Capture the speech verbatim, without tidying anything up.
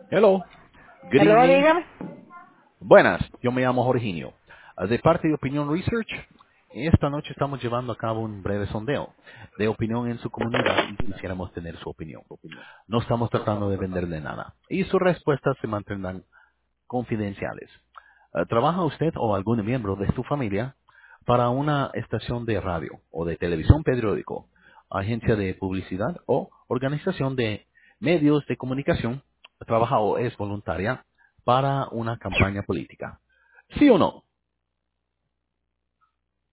Hello, good Hello, evening. dígame. Buenas, yo me llamo Jorginho. Ah, De parte de Opinión Research, esta noche estamos llevando a cabo un breve sondeo de opinión en su comunidad y quisiéramos tener su opinión. No estamos tratando de venderle nada y sus respuestas se mantendrán confidenciales. Ah, ¿Trabaja usted o algún miembro de su familia para una estación de radio o de televisión periódico, agencia de publicidad o organización de medios de comunicación? ¿Trabaja o es voluntaria para una campaña política? ¿Sí o no?